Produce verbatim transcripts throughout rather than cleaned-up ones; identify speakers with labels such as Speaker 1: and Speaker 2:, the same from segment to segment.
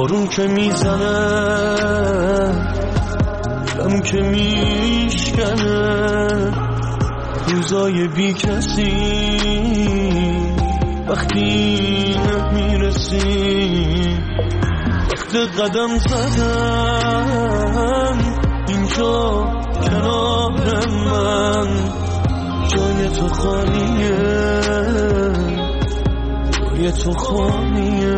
Speaker 1: بارون که میزنه شم که میشکنه روزای بی کسی وقتی نمیرسی وقت قدم زدن اینجا کنار من جای تو خالیه جای تو خالیه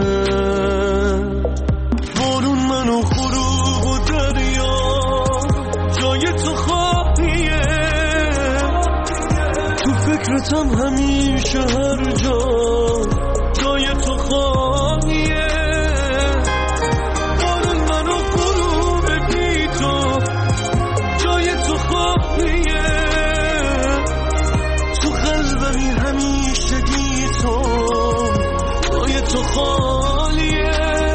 Speaker 1: بارون منو غروب و دریا جای تو خالیه تو فکرتم همیشه هر جا جای تو خالیه بارون منو غروب بی تو جای تو خالیه تو قلبمی همیشه گی تو جای تو خالیه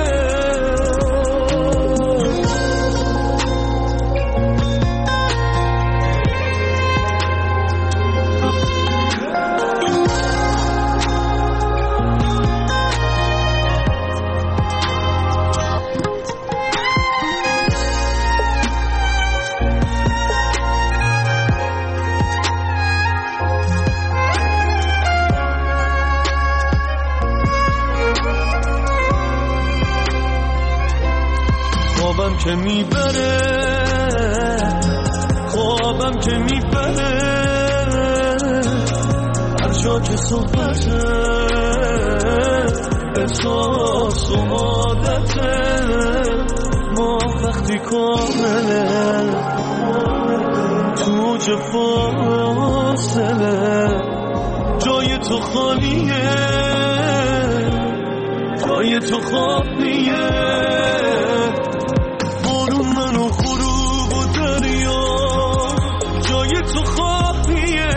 Speaker 1: خوابم که میبره خوابم که میبره هر جا که صحبته احساس و عادته ما وقتی کامله تو چه فاصله جای تو خالیه جای تو خالیه بارون منو غروب و دریا جای تو خالیه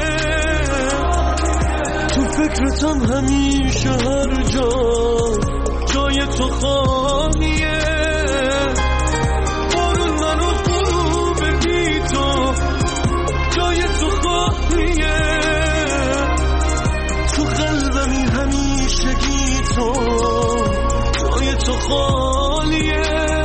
Speaker 1: تو فکرتم همیشه هر جا جای تو خالیه بارون منو غروب بی تو جای تو خالیه تو قلبمی همیشه گی تو جای تو خالیه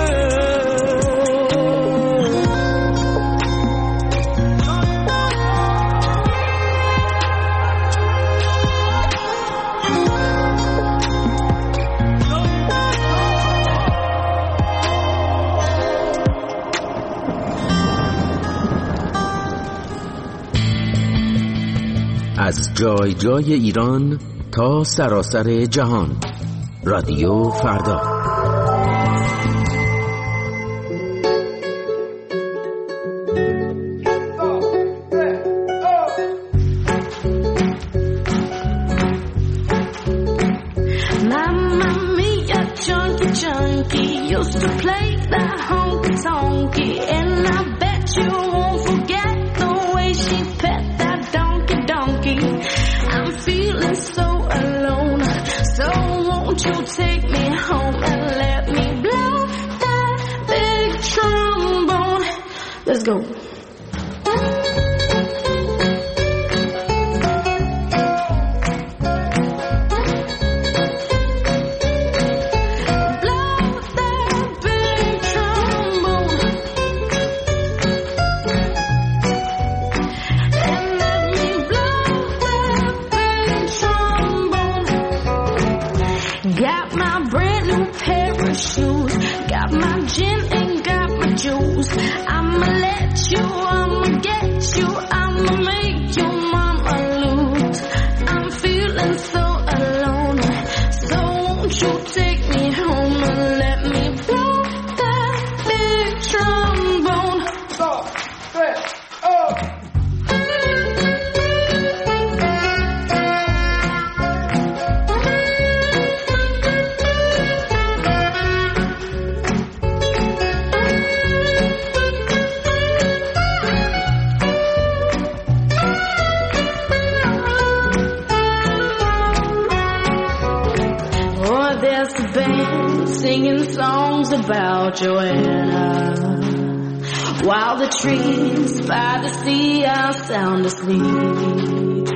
Speaker 2: از جای جای ایران تا سراسر جهان رادیو فردا.
Speaker 3: Go. Got my brand new pair of shoes, got my gin and got my juice. I'ma let you, I'ma get you, I'ma make your mama lose. I'm feeling so alone, so won't you take me home and let me blow that big trombone. Four, three, oh. Singing songs about Joanna, while the trees by the sea are sound asleep,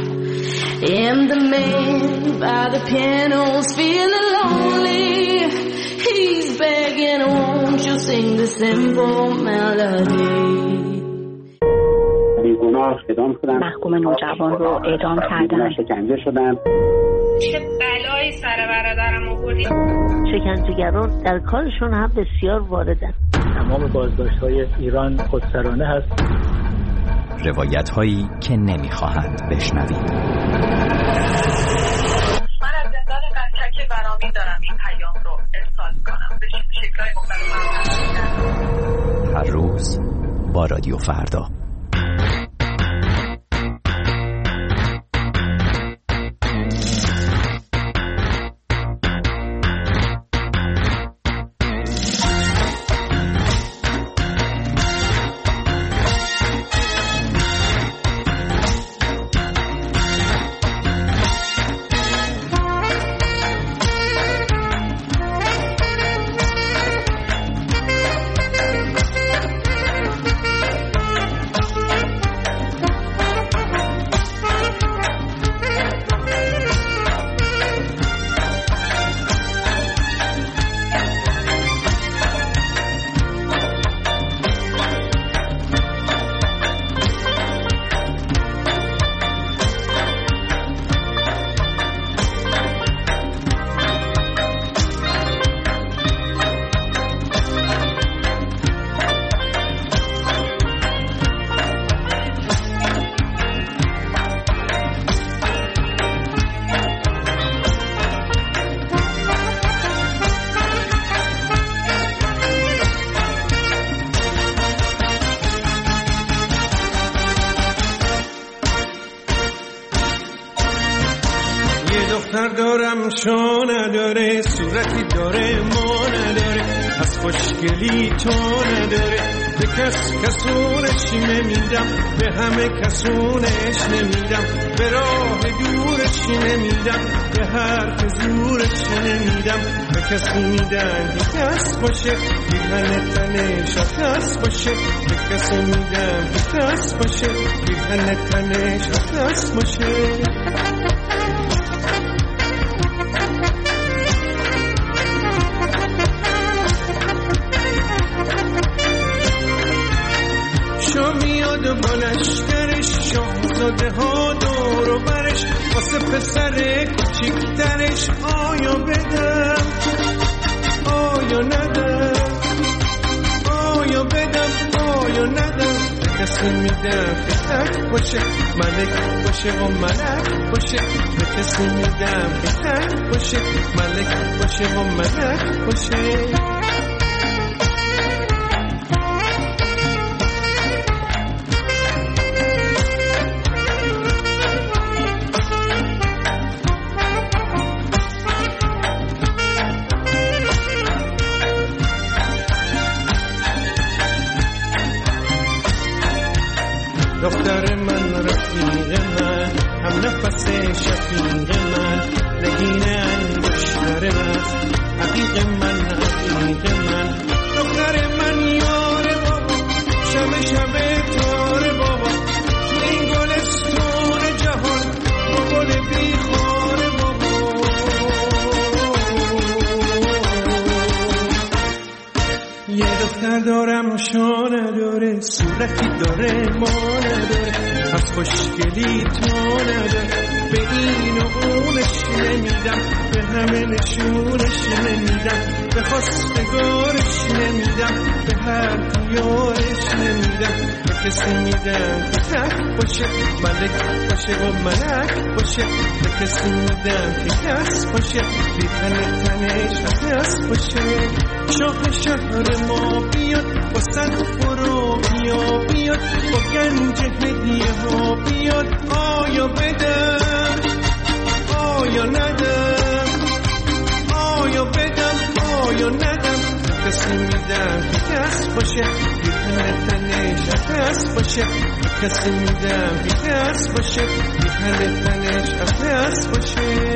Speaker 3: and the man by the piano's feeling lonely. He please begging, won't you sing the simple melody?
Speaker 4: بیگناه اعدام شدن.
Speaker 5: محکوم نوجوان رو اعدام کردن.
Speaker 4: شکنجه شدن.
Speaker 6: چه بلایی سر برادرم آوردی؟
Speaker 7: شکنجهگران در کارشون هم بسیار واردن.
Speaker 8: تمام بازداشت‌های ایران خودسرانه هست.
Speaker 9: روایت هایی که نمیخواهند بشنوید.
Speaker 6: من از زندان قطک برامین دارم این پیام رو ارسال کنم به شکل‌های مختلف.
Speaker 9: هر روز با رادیو فردا.
Speaker 1: شو نداره، صورتی داره ما نداره، از خوشگلی تو نداره، به کس کسونش نمیدم، به همه کسونش نمیدم، به راه دورش نمیدم، به حرف زورش نمیدم، به کسی میدن که کس باشه، بیهن تنش کس باشه، به کسی میدم که کس باشه، بیهن تنش کس باشه. با لشکرش شاهزاده ها دور و برش، واسه پسر کوچیکترش آیا بدم آیا ندم، آیا بدم آیا ندم، به کسی میدم که تک باشه، ملک باشه و ملک باشه، به کسی میدم که تک باشه، ملک باشه و ملک باشه. دختر من رفیق من، هم نفس شفیق من، نگین انگشتر من، حقیق من حقیق من، دختر من یار بابا، شب شب تار بابا، این گلستون جهان با گل بیخار بابا. یه دختر دارم شو نداره، صورتی داره ما نداره، از خوشگلی تو نداره، به این و اونش نمیدم، به همه نشونش نمیدم، به خواستگارش نمیدم، به هر دیارش نمیدم، به کسی میدم که تک باشه، ملک باشه و ملک باشه، به کسی میدم که کس باشه، بی تن تنش کس باشه. شاه شهر ما بیاد با صد برو بیا بیاد، با گنج هدیه ها بیاد، آیا بدم آیا ندم، آیا بدم آیا ندم، کسی میدم که کس باشه، بیهن تنش کس باشه، کسی میدم که کس باشه، بیهن تنش کس باشه.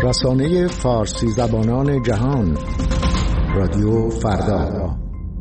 Speaker 4: رسانه فارسی زبانان جهان، رادیو فردا.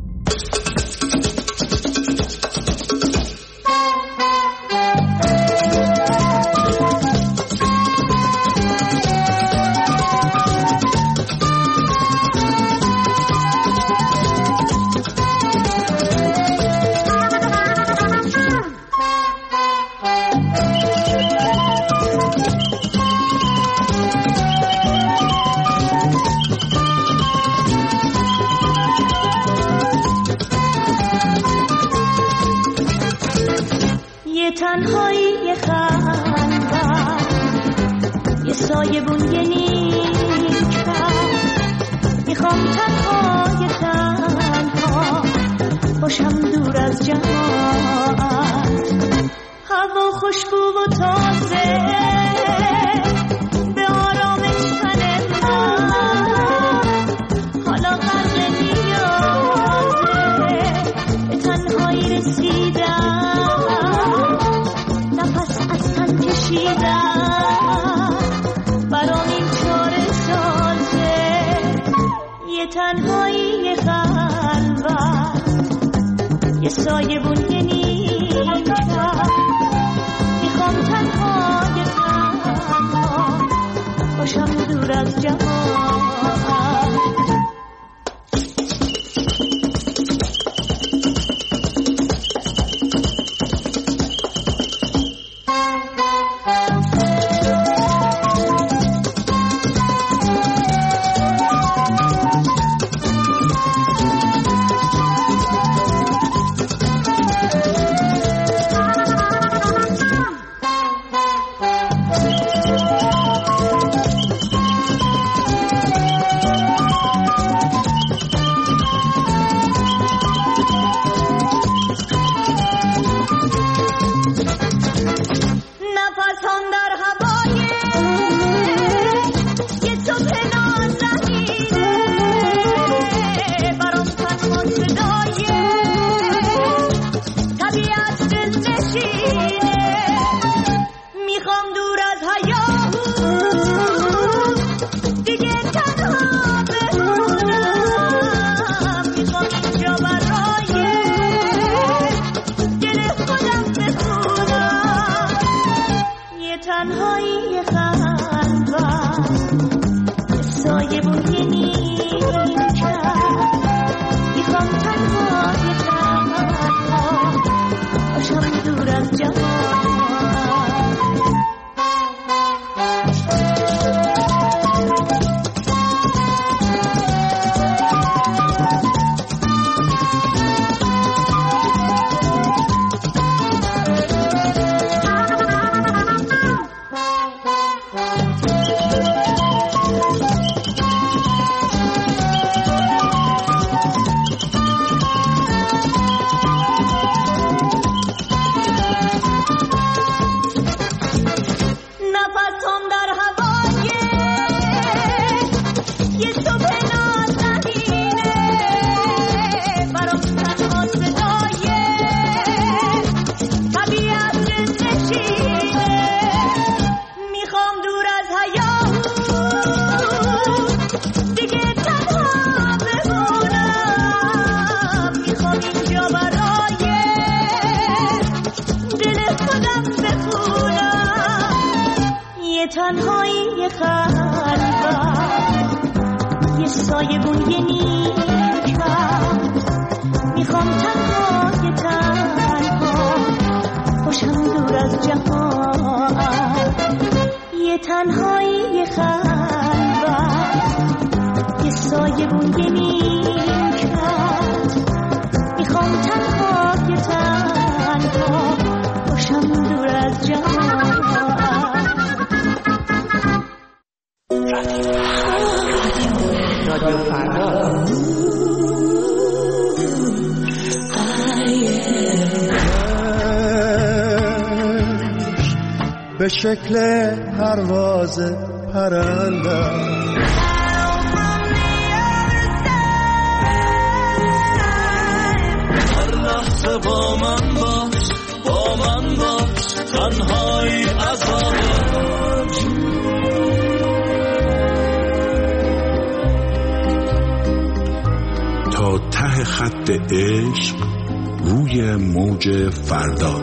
Speaker 10: به شکل پرواز پرنده هر لحظه با من باش با من باش تنهایی عذابه
Speaker 11: خط عشق روی موج فردا.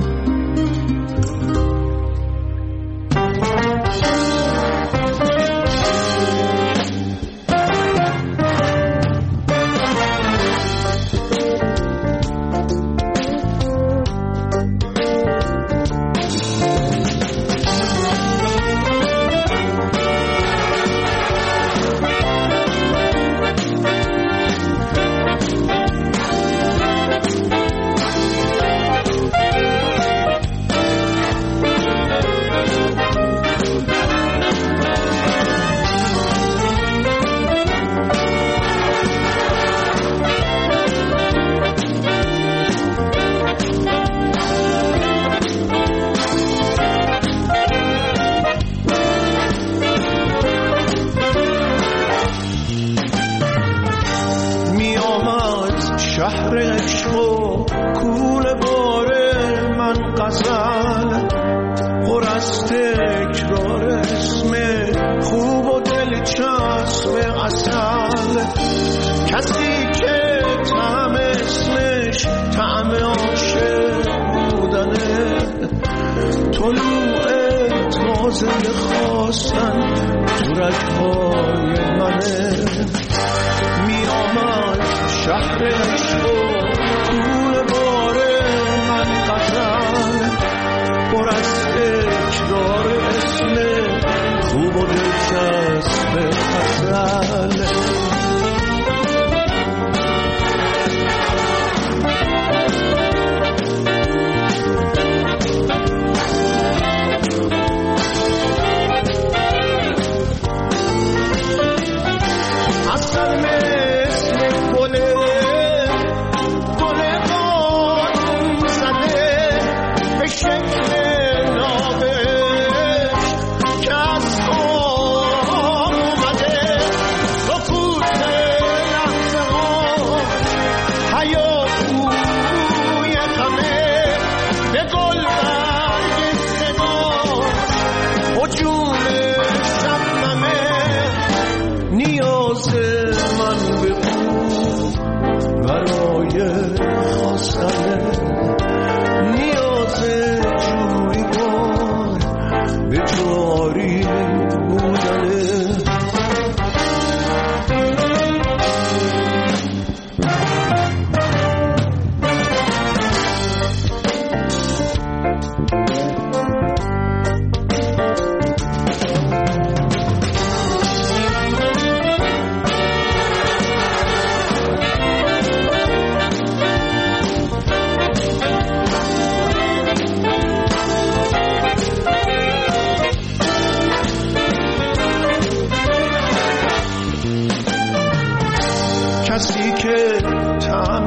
Speaker 1: کسی که طعم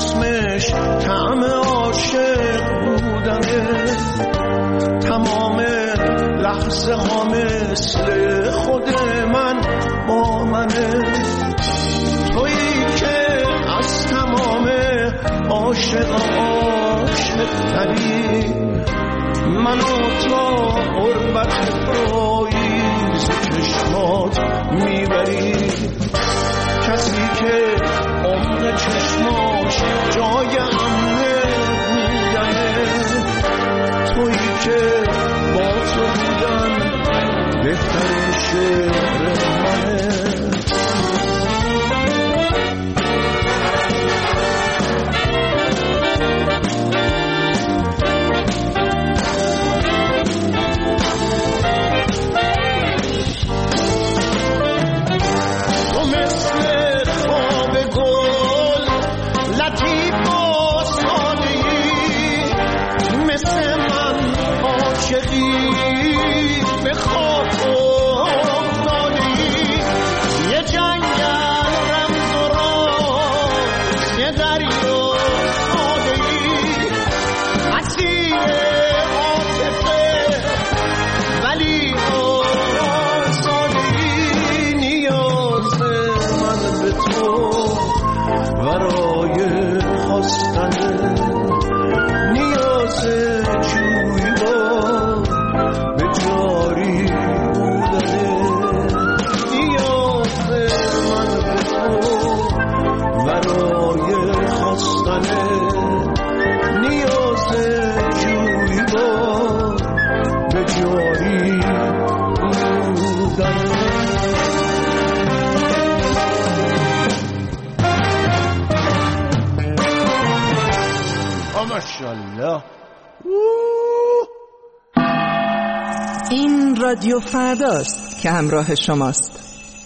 Speaker 1: اسمش طعم عاشق بودنه، تمام لحظه ها مثل خود من با منه، تویی که از تمام عاشق عاشق تری، منو تا غربت پاییز چشمات میبری، کسی که عمق چشماش جای امنه بودنه، تویی که با تو بودن بهترین شعر منه.
Speaker 12: ماشاءالله.
Speaker 13: این رادیو فرداست که همراه شماست.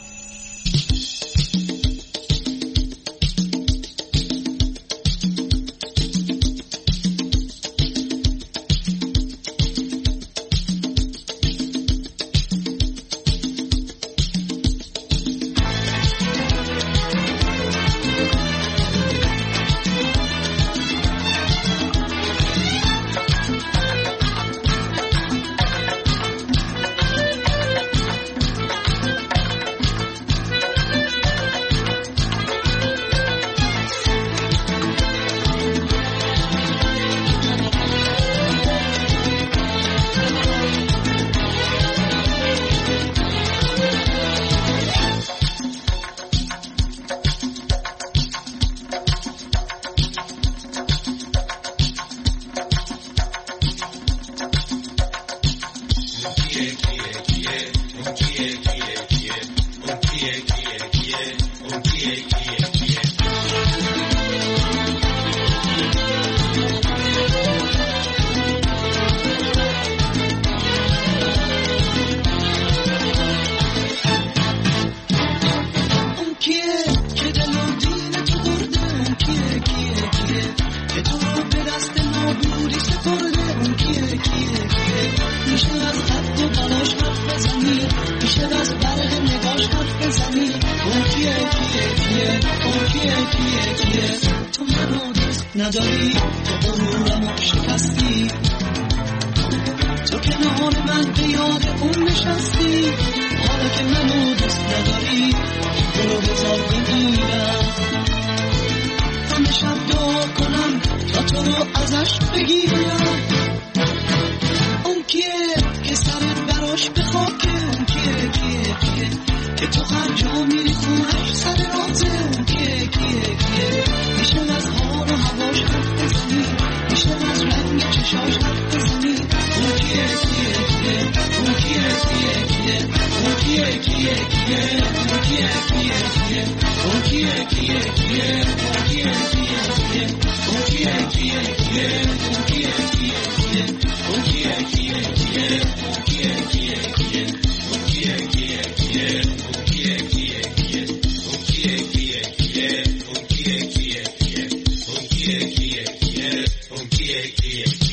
Speaker 10: نداری تو غرورمو شکستی، تو کنار من به یاد اون نشستی. حالا که منو دوست نداری برو بذار بمیرم، همه شب دعا کنم تا تو رو ازش بگیرم. اون کیه که سرت براش به خاکه؟ اون کیه کیه کیه که تو هر جا میری خونش سر رازه؟ اون کیه کیه کیه میشه از حال و هواش حرف بزنی، میشه از رنگ چشاش حرف بزنی. اون کیه کیه کیه اون کیه کیه کیه اون کیه کیه کیه اون کیه کیه کیه اون کیه کیه کیه اون کیه کیه کیه اون کیه کیه کیه اون کیه کیه کیه اون کیه کیه کیه اون کیه کیه کیه اون کیه کیه کیه اون کیه کیه کیه اون کیه کیه کیه اون کیه کیه کیه اون کیه کیه کیه اون کیه کیه کیه.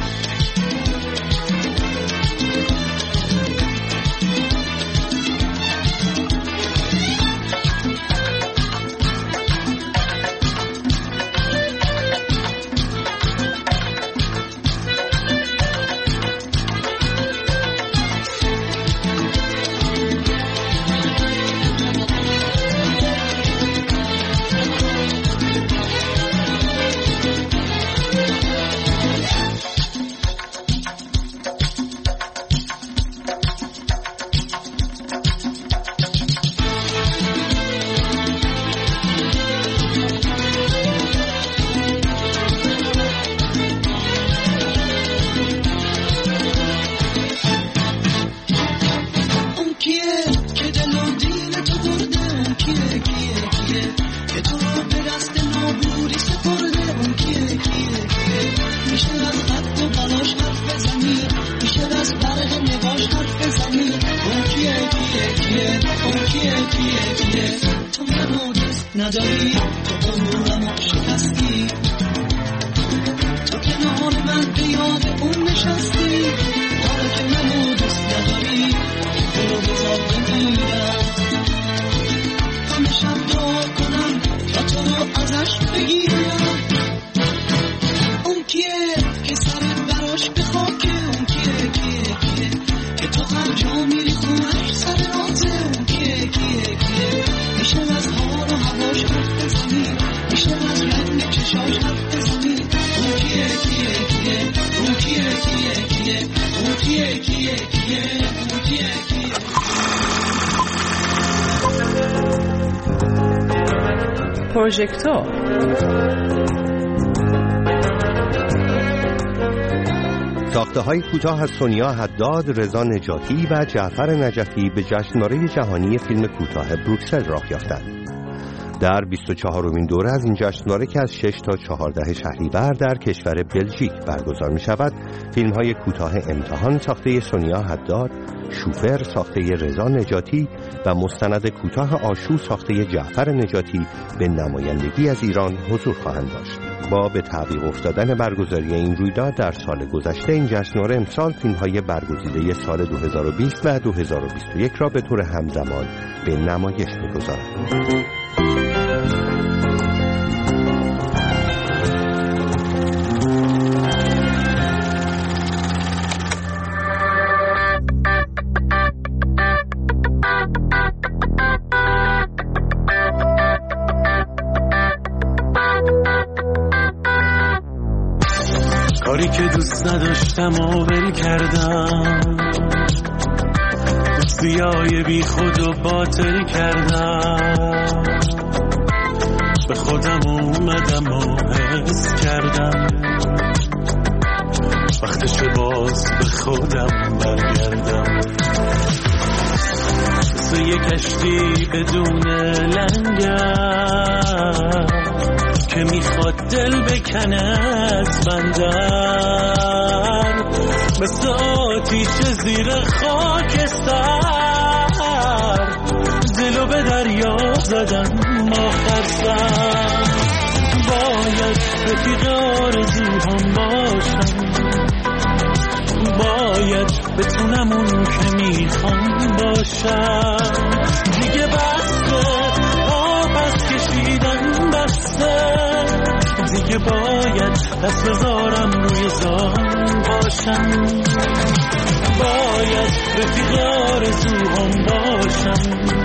Speaker 10: نداری تو غرورمو شکستی، تو کنار من به یاد اون نشستی. حالا که منو دوست نداری برو بذار بمیرم، همه شب دعا کنم تا تو رو ازش بگیرم. اون کیه که سرت براش به خاکه؟ اون کیه کیه کیه که تو هر جا میری خونش سر رازه؟ اون کیه کیه کیه میشه از حال و هواش حرف بزنی، میشه از رنگ چشاش حرف بزنی. اون کیه کیه کیه اون کیه کیه کیه اون کیه کیه کیه اون کیه کیه.
Speaker 13: پروژکتور
Speaker 14: ساخته‌های کوتاه از سونیا حداد، رضا نجاتی و جعفر نجفی به جشنواره جهانی فیلم کوتاه بروکسل راه یافتند. در بیست و چهارمین دوره از این جشنواره که از شش تا چهارده شهریور در کشور بلژیک برگزار می شود، فیلم های کوتاه امتحان ساخته سونیا حداد، شوفر ساخته رضا نجاتی و مستند کوتاه آشو ساخته جعفر نجاتی به نمایندگی از ایران حضور خواهند داشت. با به تعویق افتادن برگزاری این رویداد در سال گذشته، این جشنواره امسال فیلم‌های برگزیده سال دو هزار و بیست و دو هزار و بیست و یک را به طور همزمان به نمایش می‌گذارد.
Speaker 1: کاری که دوست نداشتم و ول کردم، دوستیای بی خود و باطل کردم، به خودم اومدم و حس کردم وقتش باز به خودم برگردم. مثل یه کشتی بدون لنگر که میخواد دل بکنه از بندر، مثل آتیش زیر خاک سر، دلو به دریا زدم آخر سر. باید رفیق آرزوهام باشم، باید بتونم اون که میخوام باشم. دیگه بسته آبست کشیدن بسته، دیگه باید دست بذارم روی زان باشم. باید رفیق آرزوهام باشم،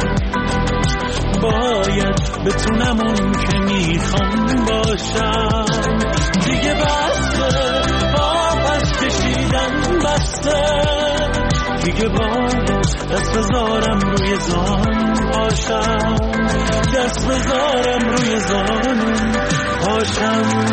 Speaker 1: باید بتونم اون که میخوام باشم. دیگه بسته آبست کشیدن بسته، دیگه باید دست بذارم روی زان باشم، دست بذارم روی زان باشم.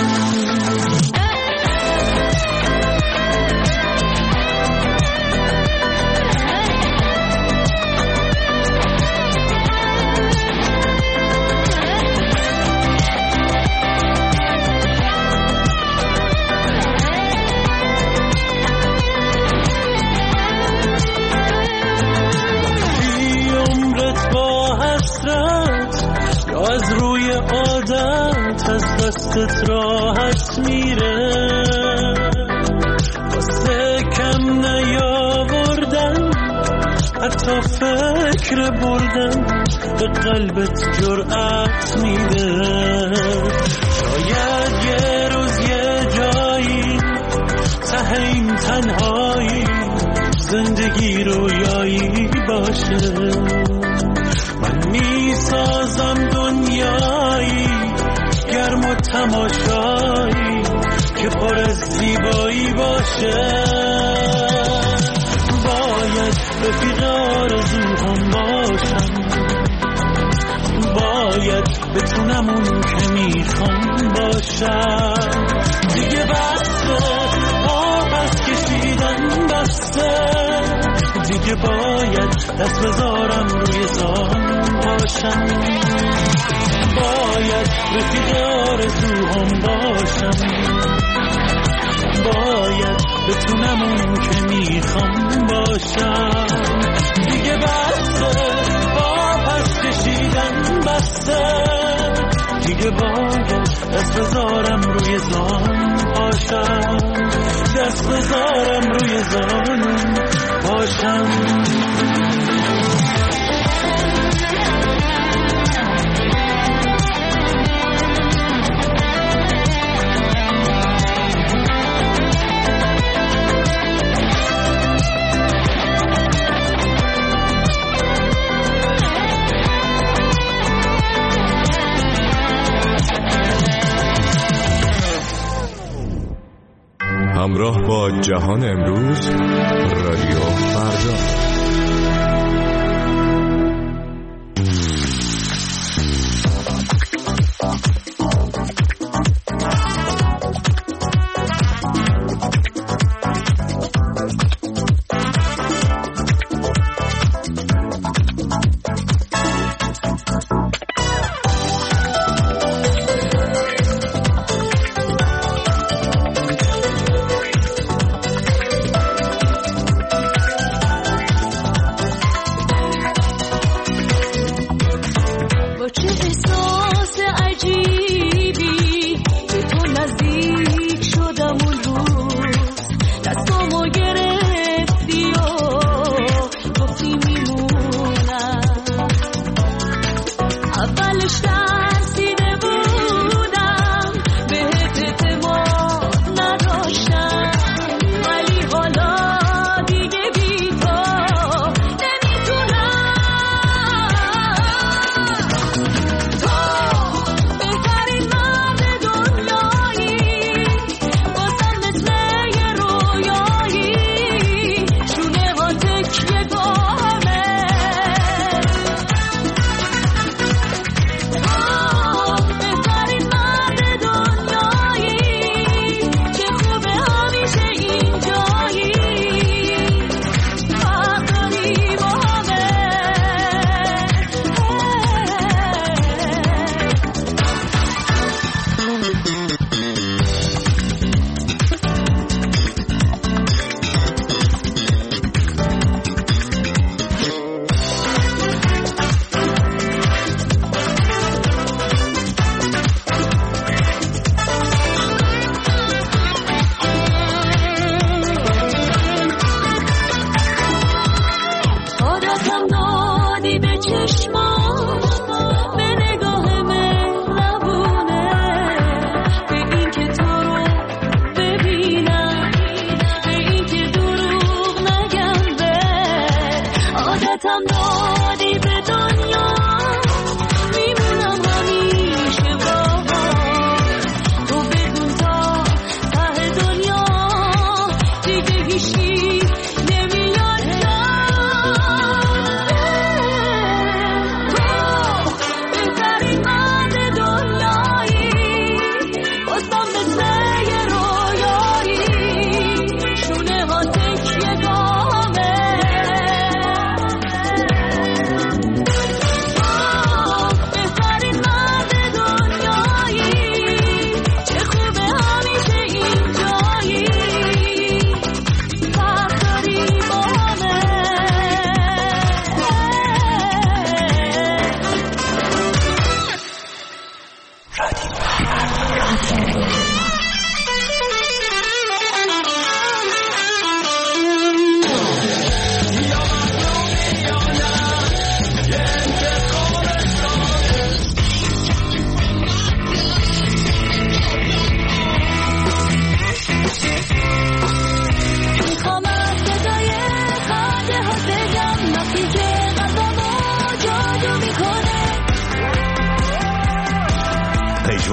Speaker 1: از روی عادت از دستت راحت میره، واسه کم نیاوردن حتی فکر بردن به قلبت جرأت میده. شاید یه روز یه جایی ته این تنهایی زندگی رویایی باشه، من میسازم دنیایی گرم و تماشایی که پر از زیبایی باشه. باید رفیق آرزوهام باشم، باید بتونم اون که میخوام باشم. دیگه بسته آبست کشیدن بسته، دیگه باید دست بذارم روی زان باشم. باید رفیق آرزوهام باشم، باید بتونم اون که میخوام باشم. دیگه بسته آبست کشیدن بسته، دیگه باید دست بذارم روی زان باشم، دست بذارم روی زان باشم.
Speaker 11: همراه با جهان امروز، رادیو فردا.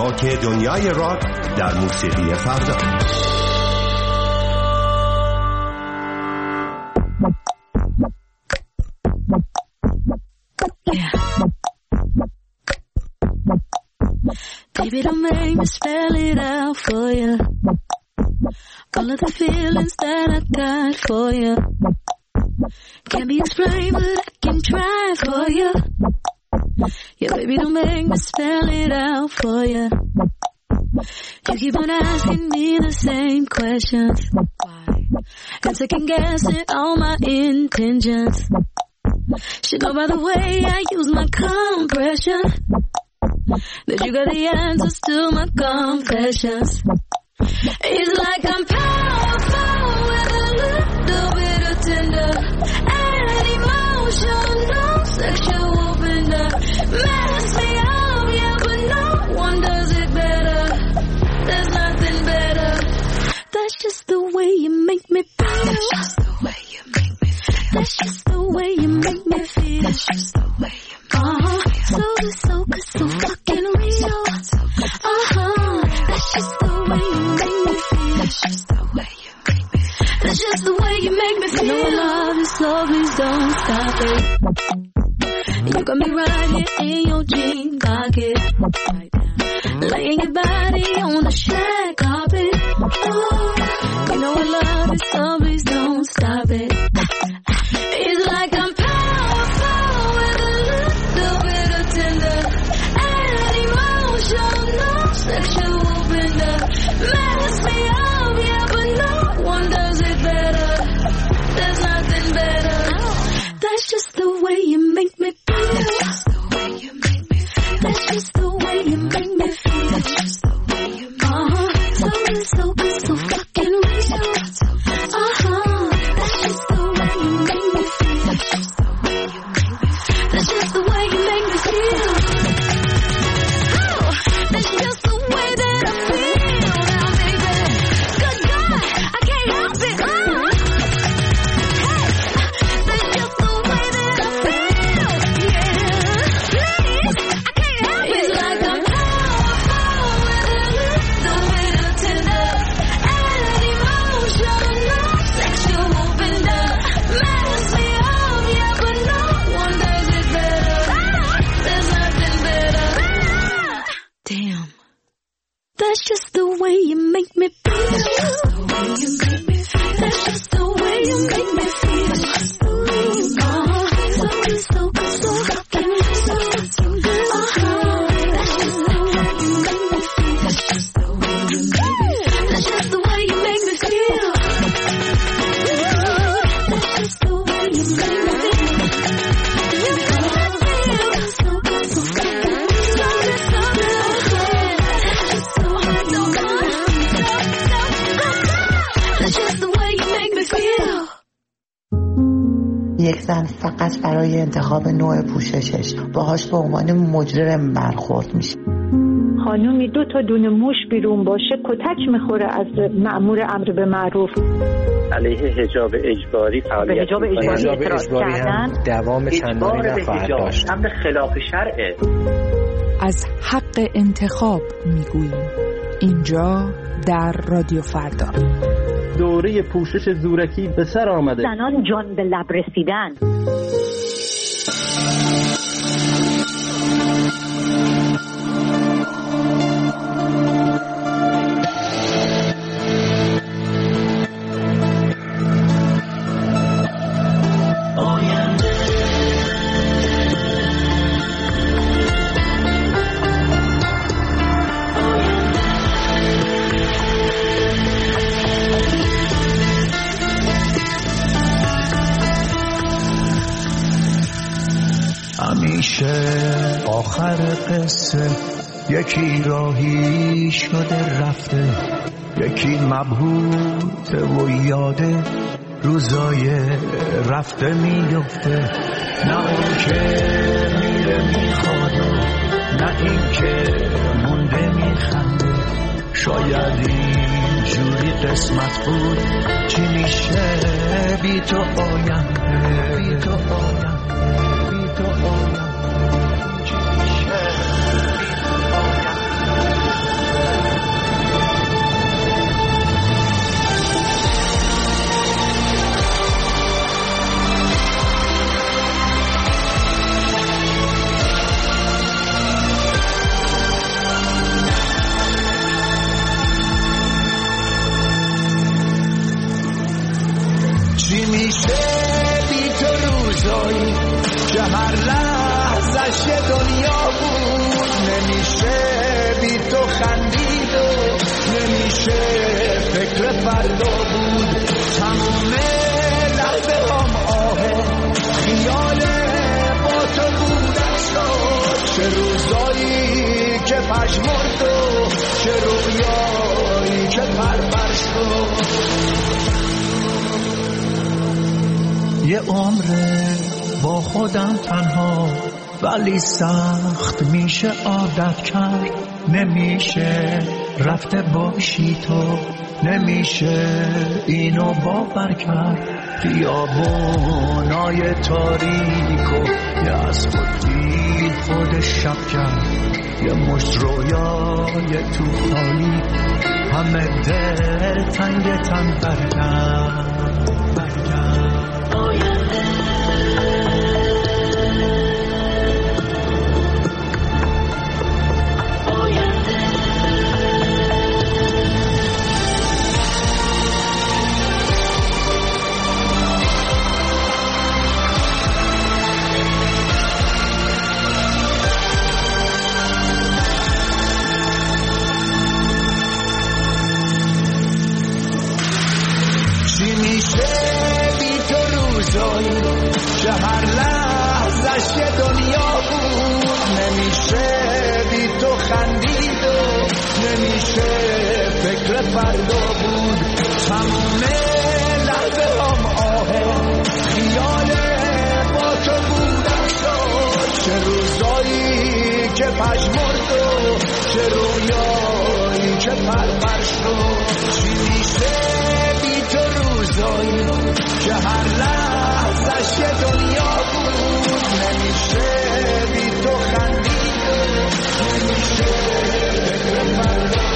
Speaker 14: انباک دنیای راک در موسیقی فردا.
Speaker 3: Baby, don't make me spell it out for you. All of the feelings that I got for you can't be explained, but I can try for you. Yeah, baby, don't make me spell it out for you. You keep on asking me the same questions. Why? And second guessing all my intentions. Should know by the way I use my compression that you got the answers to my confessions. It's like I'm powerful with a little bit of tender and emotional sexual bender. Mess me up, yeah, but no one does it better. There's nothing better. That's just the way you make me feel. That's just the way you make me feel. That's just the way you make me feel. That's just the way you make me feel. Uh-huh. So good, so good, so fucking real. Uh-huh. That's just the way you make me feel. That's just the way you make me feel. That's just the way you make me feel. You know I love you, so please don't stop it. You got me right here in your jean pocket, right now, laying your body on the shag carpet. Oh, you know I love you, so please don't stop it. It's like I'm powerful with a little bit of tender and emotional sexual bender. Mess me up, yeah, but no one does it better. There's nothing better. That's just the way you make me feel. That's just the way you make me feel. That's just the way you make me feel. That's just the way you make me feel. Uh-huh. So good, so good, so fucking real. Uh-huh. That's just the way you make me feel. That's just the way you make me feel. That's just the way you make me feel. Oh, that's just the way that I feel now, baby. Good God, I can't help it. Uh. Hey, that's just the way that I feel. Yeah, please, I can't help it. It's like I'm powerful with a little bit of tender and emotional sexual bender. Mess me up, yeah, but no one does it better. There's nothing better. Damn. That's just the way you make me feel. That's just the way you make me feel. That's just the way you make me feel. That's just the way you make me feel. So good, so good, so fucking so good. Uh-huh. That's just the way you make me feel. That's just the way you make me feel. That's just the way you make me feel. That's just the way you make me feel. You got that feel. So good, so fucking so good, so good. That's just the way you make me feel. That's just the way you make me feel.
Speaker 12: یک زن فقط برای انتخاب نوع پوششش باهاش به عنوان مجرم برخورد میشه.
Speaker 15: خانومی دو تا دونه موش بیرون باشه کتک میخوره از مأمور امر به معروف.
Speaker 8: علیه حجاب اجباری فعالیت
Speaker 15: حجاب اجباری اعتراض کردن،
Speaker 16: دوام چندانی نخواهد داشت.
Speaker 8: امر خلاف شرعه.
Speaker 13: از حق انتخاب میگوییم اینجا در رادیو فردا.
Speaker 16: دوره پوشش زورکی به سر آمده.
Speaker 15: زنان جان به لب رسیدن.
Speaker 17: آخر قصه یکی راهی شده رفته، یکی مبهوت و یاده روزای رفته میفته. نه اون که میره میخواد، نه این که مونده میخنده. شاید اینجوری قسمت بود، چی میشه بی تو آینده، بی تو آینده، بی تو آینده. چی میشه بی تو روزایی که هر لحظش یه دنیا بود، نمیشه بی تو خندید و نمیشه فکر فردا بود. تمام لحظه هم آه خیال با تو بودن شد، چه روزایی که پژمرد و چه رویایی که پرپر شد. یه عمره با خودم تنها ولی سخت میشه عادت کرد، نمیشه رفته باشی تو، نمیشه اینو باور کرد. خیابونای تاریک و یه از خود بی خود شب کرد، یه مشت رویای تو خالی همه دل تنگ تن برکرد برکرد. که هر لحظش یه دنیا بود، نمیشه بی تو خندید و نمیشه فکر فردا بود. تمام لحظه هم آه خیال با تو بودن شد، چه روزایی که پژمرد و چه رویایی که پرپر شد. چی میشه بی تو روزایی که هر لحظش یه دنیا بود، نمیشه بی تو خندید نمیشه فکر فردا.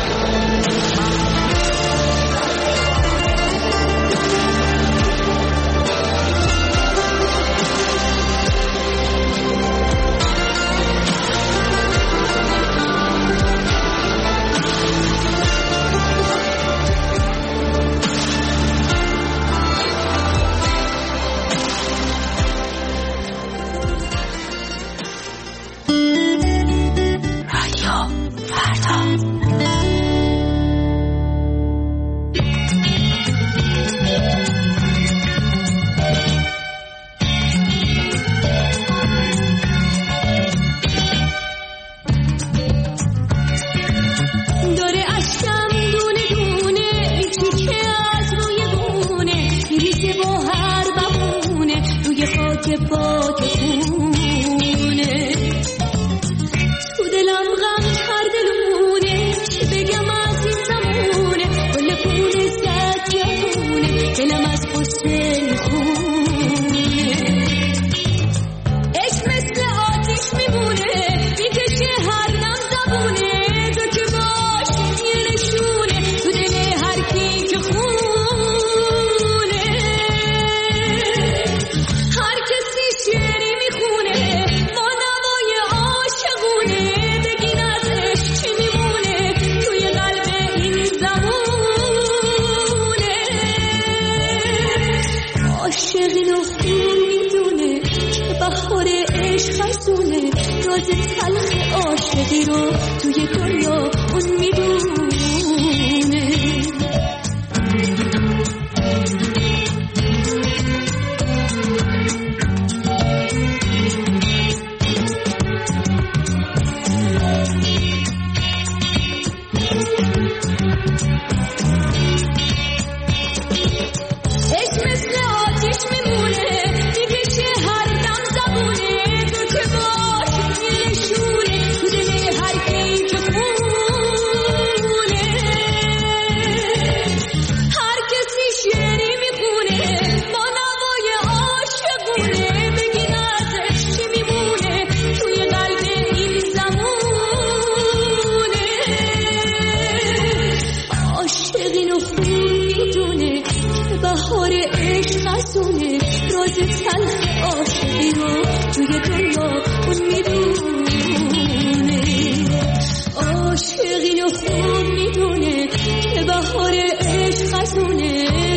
Speaker 3: عاشقینو خوب میدونه که بهار عشق خزونه.